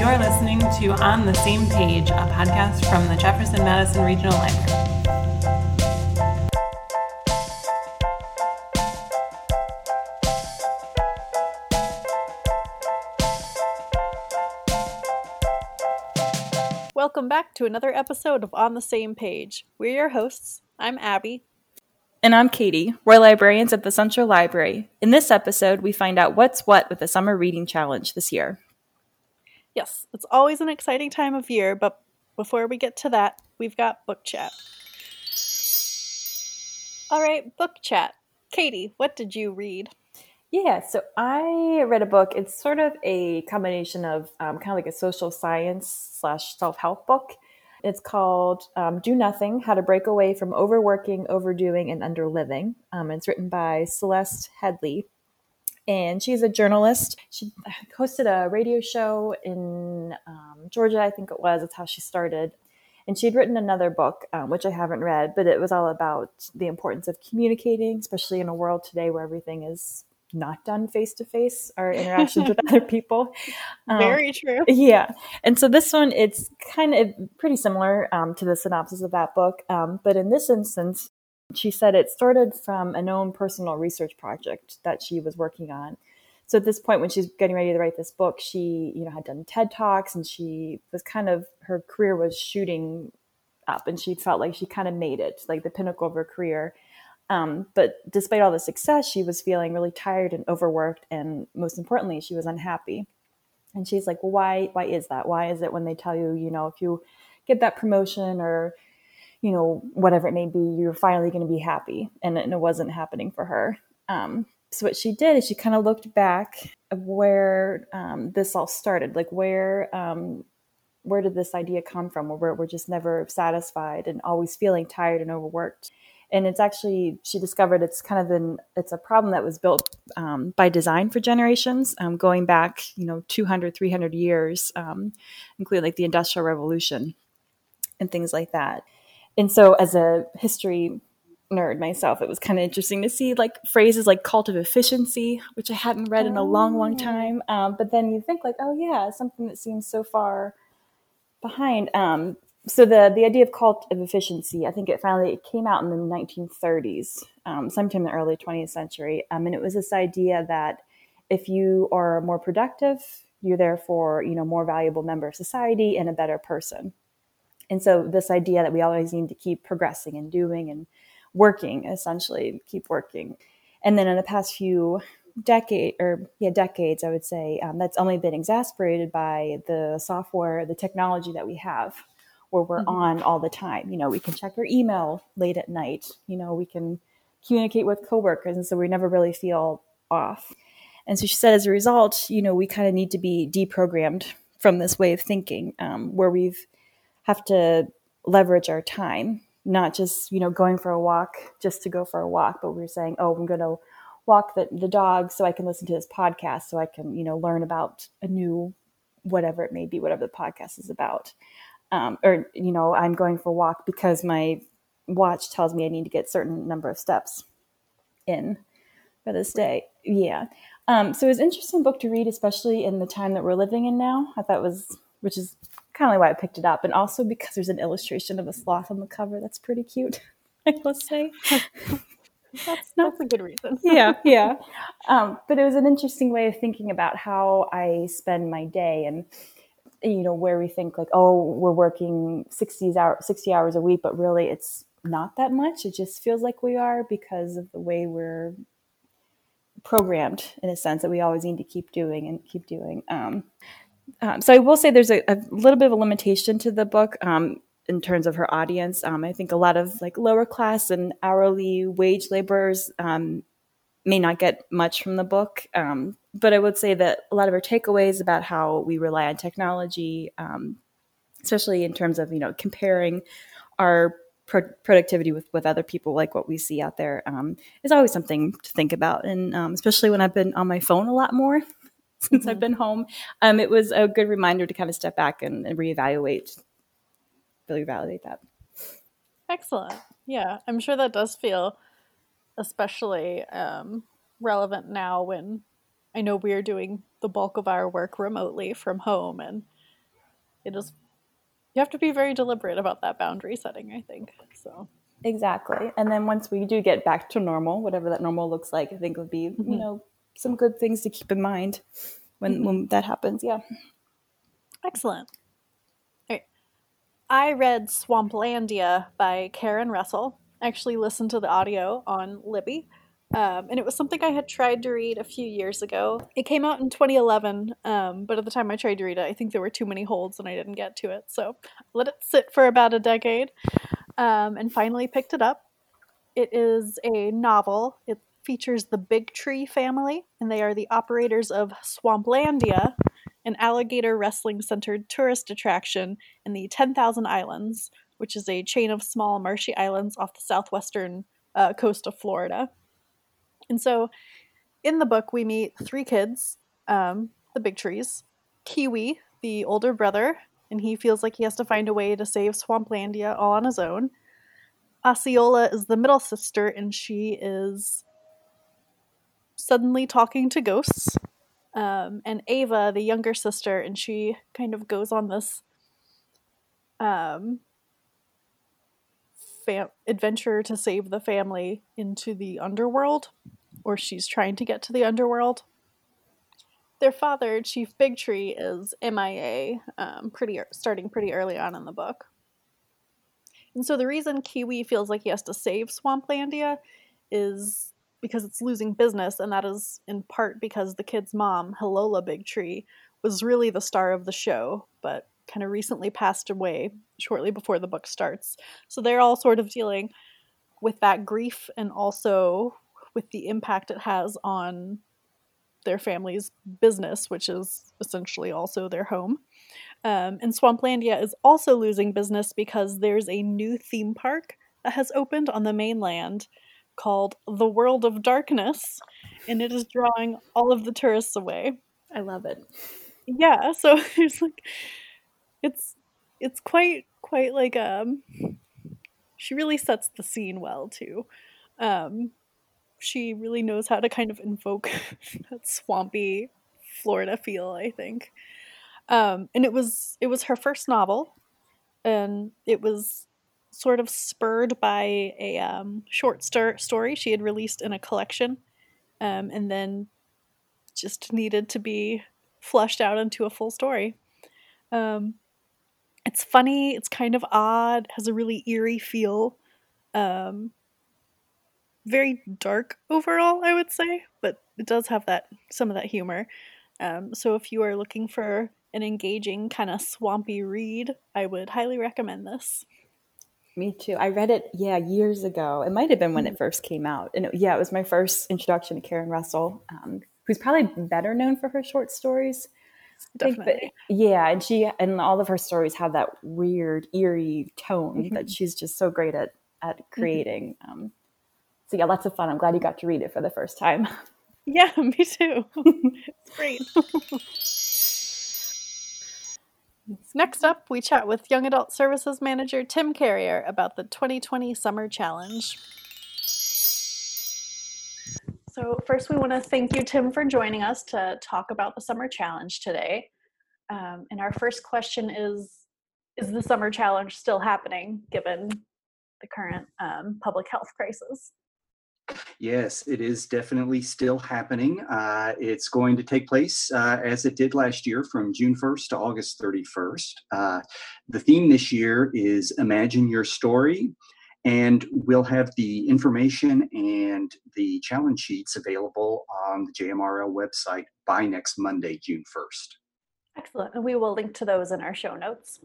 You're listening to On the Same Page, a podcast from the Jefferson-Madison Regional Library. Welcome back to another episode of On the Same Page. We're your hosts. I'm Abby. And I'm Katie. We're librarians at the Central Library. In this episode, we find out what's what with the Summer Reading Challenge this year. Yes, it's always an exciting time of year, but before we get to that, we've got book chat. All right, book chat. Katie, what did you read? Yeah, so I read a book. It's sort of a combination of kind of like a social science / self-help book. It's called Do Nothing, How to Break Away from Overworking, Overdoing, and Underliving. It's written by Celeste Headlee, and she's a journalist. She hosted a radio show in Georgia, I think it was. That's how she started. And she'd written another book, which I haven't read, but it was all about the importance of communicating, especially in a world today where everything is not done face-to-face, our interactions with other people. Very true. Yeah. And so this one, it's kind of pretty similar to the synopsis of that book. But in this instance, she said it started from an own personal research project that she was working on. So at this point, when she's getting ready to write this book, she, had done TED Talks, and she was her career was shooting up, and she felt like she kind of made it, like the pinnacle of her career. But despite all the success, she was feeling really tired and overworked, and most importantly, she was unhappy. And she's like, well, why is that? Why is it when they tell you, if you get that promotion or, whatever it may be, you're finally going to be happy? And it wasn't happening for her. So what she did is she kind of looked back at where this all started, like where did this idea come from? Where we're just never satisfied and always feeling tired and overworked. And it's actually, she discovered it's a problem that was built by design for generations, going back, 200, 300 years, including like the Industrial Revolution and things like that. And so as a history nerd myself, it was kind of interesting to see like phrases like cult of efficiency, which I hadn't read in a long time. But then you think like, oh yeah, something that seems so far behind. So the idea of cult of efficiency, I think it came out in the 1930s, sometime in the early 20th century. And it was this idea that if you are more productive, you're therefore, more valuable member of society and a better person. And so this idea that we always need to keep progressing and doing and working, essentially keep working. And then in the past few decades, I would say, that's only been exacerbated by the software, the technology that we have, where we're on all the time. We can check our email late at night. We can communicate with coworkers, and so we never really feel off. And so she said, as a result, we kind of need to be deprogrammed from this way of thinking, where we've have to leverage our time, not just, going for a walk just to go for a walk, but we're saying, oh, I'm going to walk the dog so I can listen to this podcast, so I can, learn about a new, whatever it may be, whatever the podcast is about. Or, I'm going for a walk because my watch tells me I need to get a certain number of steps in for this day. Yeah. So it was an interesting book to read, especially in the time that we're living in now. I thought which is kind of why I picked it up. And also because there's an illustration of a sloth on the cover. That's pretty cute, I must say. That's a good reason. Yeah. But it was an interesting way of thinking about how I spend my day, and where we think like, oh, we're working 60 hours a week, but really it's not that much. It just feels like we are because of the way we're programmed, in a sense, that we always need to keep doing. So I will say there's a little bit of a limitation to the book in terms of her audience. I think a lot of like lower class and hourly wage laborers may not get much from the book. But I would say that a lot of her takeaways about how we rely on technology, especially in terms of, comparing our productivity with other people, like what we see out there, is always something to think about. And especially when I've been on my phone a lot more since I've been home, it was a good reminder to kind of step back and reevaluate that. Excellent. Yeah, I'm sure that does feel especially relevant now when I know we're doing the bulk of our work remotely from home, and it is, you have to be very deliberate about that boundary setting, I think. So Exactly. And then once we do get back to normal, whatever that normal looks like, I think would be, some good things to keep in mind when that happens. Yeah. Excellent. All right. I read Swamplandia by Karen Russell. I actually listened to the audio on Libby. And it was something I had tried to read a few years ago. It came out in 2011, but at the time I tried to read it, I think there were too many holds and I didn't get to it. So let it sit for about a decade, and finally picked it up. It is a novel. It features the Big Tree family, and they are the operators of Swamplandia, an alligator wrestling centered tourist attraction in the 10,000 Islands, which is a chain of small marshy islands off the southwestern coast of Florida. And so in the book, we meet three kids, the Big Trees, Kiwi, the older brother, and he feels like he has to find a way to save Swamplandia all on his own. Osceola is the middle sister, and she is suddenly talking to ghosts. And Ava, the younger sister, and she kind of goes on this adventure to save the family into the underworld, or she's trying to get to the underworld. Their father, Chief Bigtree, is MIA, starting pretty early on in the book. And so the reason Kiwi feels like he has to save Swamplandia is because it's losing business, and that is in part because the kid's mom, Hilola Bigtree, was really the star of the show, but kind of recently passed away shortly before the book starts. So they're all sort of dealing with that grief and also with the impact it has on their family's business, which is essentially also their home. And Swamplandia is also losing business because there's a new theme park that has opened on the mainland called The World of Darkness, and it is drawing all of the tourists away. I love it. Yeah, so there's like, it's quite like she really sets the scene well too. She really knows how to kind of invoke that swampy Florida feel, I think. And it was her first novel, and it was sort of spurred by a short story she had released in a collection, and then just needed to be flushed out into a full story. It's funny, it's kind of odd, has a really eerie feel, very dark overall, I would say, but it does have some of that humor. So if you are looking for an engaging kind of swampy read, I would highly recommend this. Me too. I read it, years ago. It might have been when it first came out. And it was my first introduction to Karen Russell, who's probably better known for her short stories. Definitely. And all of her stories have that weird, eerie tone that she's just so great at creating. So yeah, lots of fun. I'm glad you got to read it for the first time. Yeah, me too. It's great. Next up, we chat with Young Adult Services Manager Tim Carrier about the 2020 Summer Challenge. So first, we want to thank you, Tim, for joining us to talk about the Summer Challenge today. And our first question is the Summer Challenge still happening, given the current public health crisis? Yes, it is definitely still happening. It's going to take place as it did last year from June 1st to August 31st. The theme this year is Imagine Your Story, and we'll have the information and the challenge sheets available on the JMRL website by next Monday, June 1st. Excellent. And we will link to those in our show notes.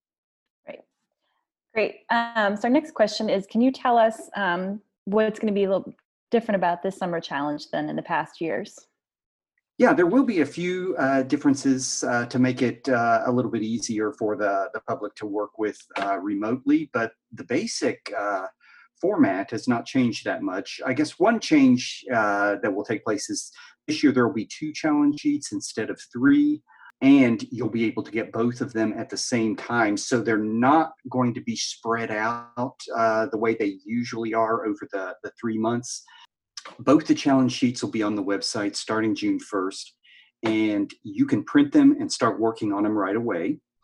Great. So our next question is, can you tell us what's going to be a little different about this summer challenge than in the past years? Yeah, there will be a few differences to make it a little bit easier for the public to work with remotely, but the basic format has not changed that much. I guess one change that will take place is this year there will be 2 challenge sheets instead of 3. And you'll be able to get both of them at the same time. So they're not going to be spread out the way they usually are over the 3 months. Both the challenge sheets will be on the website starting June 1st, and you can print them and start working on them right away.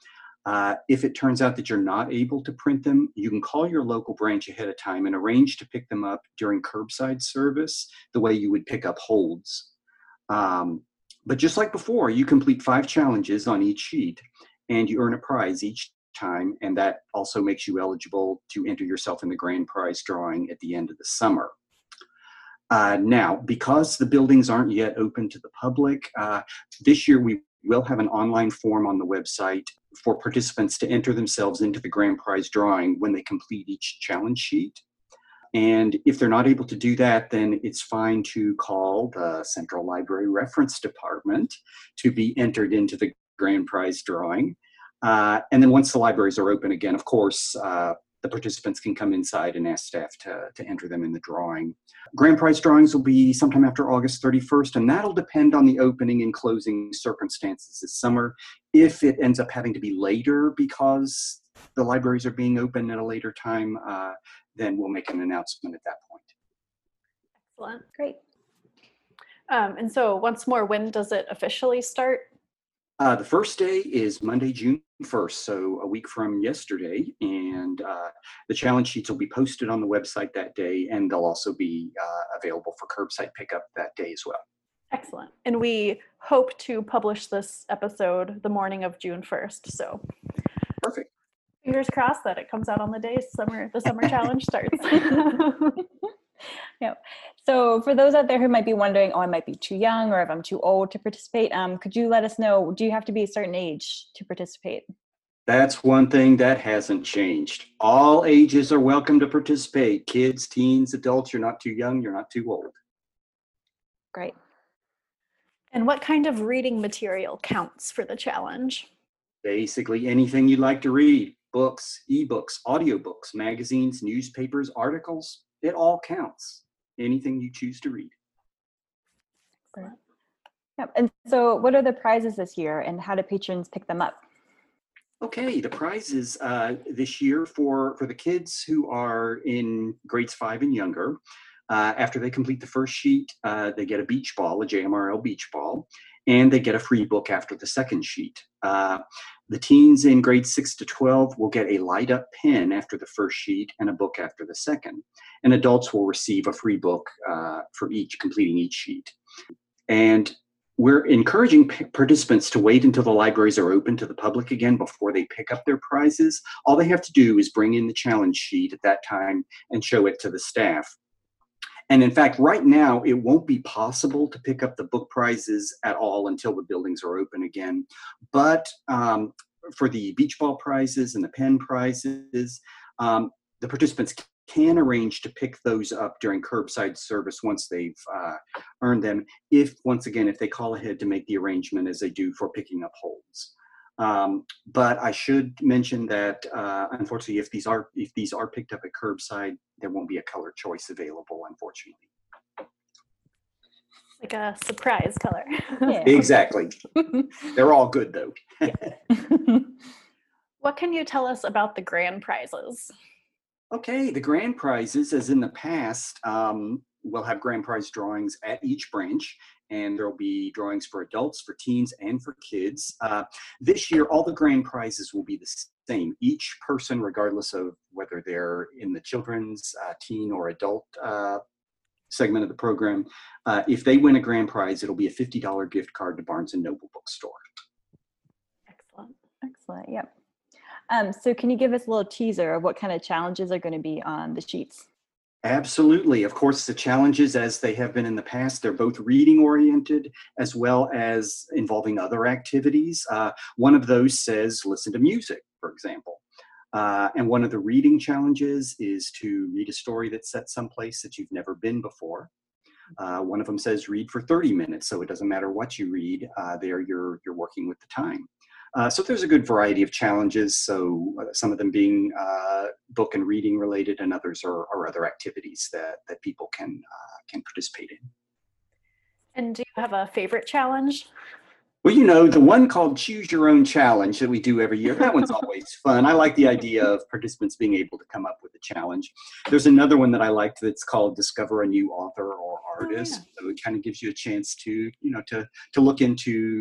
If it turns out that you're not able to print them, you can call your local branch ahead of time and arrange to pick them up during curbside service, the way you would pick up holds. But just like before, you complete 5 challenges on each sheet, and you earn a prize each time, and that also makes you eligible to enter yourself in the grand prize drawing at the end of the summer. Now, because the buildings aren't yet open to the public, this year we will have an online form on the website for participants to enter themselves into the grand prize drawing when they complete each challenge sheet. And if they're not able to do that, then it's fine to call the Central Library Reference Department to be entered into the grand prize drawing. And then once the libraries are open again, of course, the participants can come inside and ask staff to enter them in the drawing. Grand prize drawings will be sometime after August 31st, and that'll depend on the opening and closing circumstances this summer. If it ends up having to be later because the libraries are being open at a later time, then we'll make an announcement at that point. Excellent. Great. And so once more, when does it officially start? The first day is Monday, June 1st, so a week from yesterday, and the challenge sheets will be posted on the website that day, and they'll also be available for curbside pickup that day as well. Excellent. And we hope to publish this episode the morning of June 1st, so Perfect. fingers crossed that it comes out on the day the summer challenge starts. Yep. So for those out there who might be wondering, oh, I might be too young or if I'm too old to participate, could you let us know, do you have to be a certain age to participate? That's one thing that hasn't changed. All ages are welcome to participate. Kids, teens, adults, you're not too young, you're not too old. Great. And what kind of reading material counts for the challenge? Basically anything you'd like to read. Books, ebooks, audiobooks, magazines, newspapers, articles, it all counts. Anything you choose to read. Yep. And so what are the prizes this year and how do patrons pick them up? Okay, the prizes this year for the kids who are in grades 5 and younger, after they complete the first sheet, they get a beach ball, a JMRL beach ball, and they get a free book after the second sheet. The teens in grades 6 to 12 will get a light up pen after the first sheet and a book after the second. And adults will receive a free book for completing each sheet. And we're encouraging participants to wait until the libraries are open to the public again before they pick up their prizes. All they have to do is bring in the challenge sheet at that time and show it to the staff. And in fact, right now, it won't be possible to pick up the book prizes at all until the buildings are open again. But for the beach ball prizes and the pen prizes, the participants can arrange to pick those up during curbside service once they've earned them, if they call ahead to make the arrangement as they do for picking up holds. But I should mention that unfortunately, if these are picked up at curbside, there won't be a color choice available, unfortunately. Like a surprise color. Yeah. Exactly. They're all good though. What can you tell us about the grand prizes? Okay, the grand prizes, as in the past, we'll have grand prize drawings at each branch, and there'll be drawings for adults, for teens, and for kids. This year, all the grand prizes will be the same. Each person, regardless of whether they're in the children's, teen, or adult segment of the program, if they win a grand prize, it'll be a $50 gift card to Barnes & Noble bookstore. Excellent. Excellent. Yep. So can you give us a little teaser of what kind of challenges are going to be on the sheets? Absolutely. Of course, the challenges, as they have been in the past, they're both reading oriented as well as involving other activities. One of those says, listen to music, for example. And one of the reading challenges is to read a story that's set someplace that you've never been before. One of them says, read for 30 minutes. So it doesn't matter what you read, there you're working with the time. So there's a good variety of challenges. So some of them being book and reading related, and others are other activities that people can participate in. And do you have a favorite challenge? Well, the one called Choose Your Own Challenge that we do every year, that one's always fun. I like the idea of participants being able to come up with a challenge. There's another one that I liked that's called Discover a New Author or Artist. Oh, yeah. So it kind of gives you a chance to look into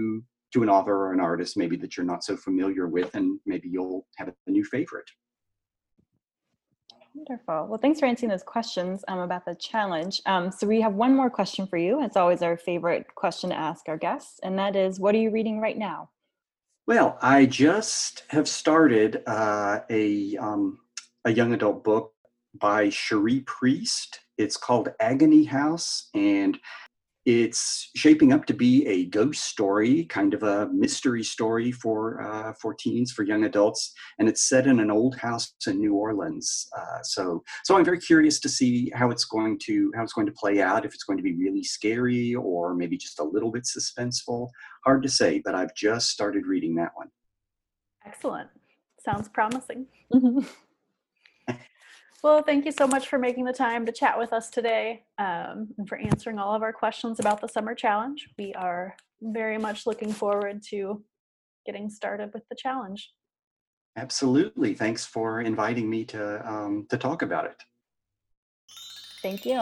to an author or an artist maybe that you're not so familiar with, and maybe you'll have a new favorite. Wonderful. Well, thanks for answering those questions about the challenge. So we have one more question for you. It's always our favorite question to ask our guests, and that is, what are you reading right now? Well, I just have started a young adult book by Cherie Priest. It's called Agony House, and it's shaping up to be a ghost story, kind of a mystery story for teens, for young adults, and it's set in an old house in New Orleans. So I'm very curious to see how it's going to play out. If it's going to be really scary or maybe just a little bit suspenseful, hard to say. But I've just started reading that one. Excellent. Sounds promising. Mm-hmm. Well, thank you so much for making the time to chat with us today, and for answering all of our questions about the summer challenge. We are very much looking forward to getting started with the challenge. Absolutely. Thanks for inviting me to talk about it. Thank you.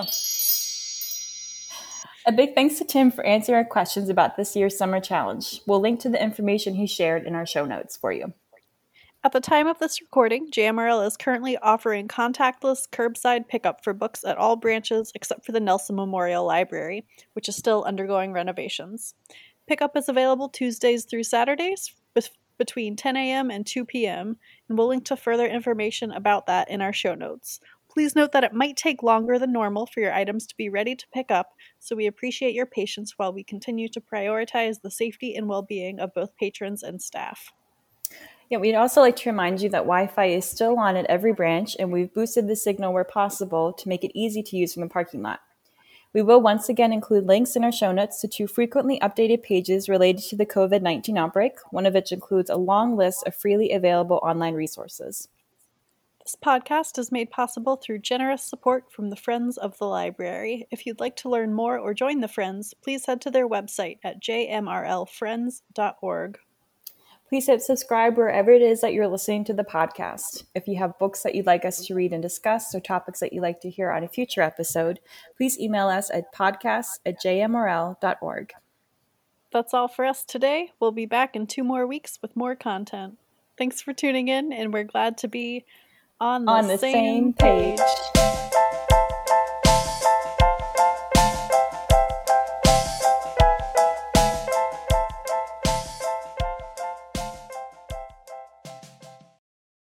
A big thanks to Tim for answering our questions about this year's summer challenge. We'll link to the information he shared in our show notes for you. At the time of this recording, JMRL is currently offering contactless curbside pickup for books at all branches except for the Nelson Memorial Library, which is still undergoing renovations. Pickup is available Tuesdays through Saturdays between 10 a.m. and 2 p.m., and we'll link to further information about that in our show notes. Please note that it might take longer than normal for your items to be ready to pick up, so we appreciate your patience while we continue to prioritize the safety and well-being of both patrons and staff. Yeah, we'd also like to remind you that Wi-Fi is still on at every branch, and we've boosted the signal where possible to make it easy to use from the parking lot. We will once again include links in our show notes to 2 frequently updated pages related to the COVID-19 outbreak, one of which includes a long list of freely available online resources. This podcast is made possible through generous support from the Friends of the Library. If you'd like to learn more or join the Friends, please head to their website at jmrlfriends.org. Please hit subscribe wherever it is that you're listening to the podcast. If you have books that you'd like us to read and discuss or topics that you'd like to hear on a future episode, please email us at podcasts@jmrl.org. That's all for us today. We'll be back in 2 more weeks with more content. Thanks for tuning in, and we're glad to be on the same page.